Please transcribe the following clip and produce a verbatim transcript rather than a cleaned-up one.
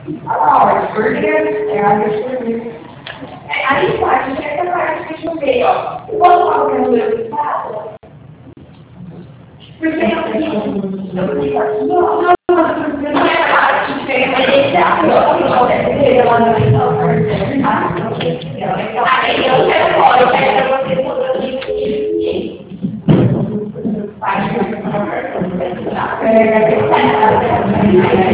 Olha, porque é a discutir. Aí, parte, essa parte que a gente vê, ó. Quando fala que é o resultado, porque eu digo, eu digo aqui, ó, não, não é a parte que tem a identidade, eu não quero dizer, ela não é só aí eu quero fora, eu quero você poder discutir. Parte que eu não quero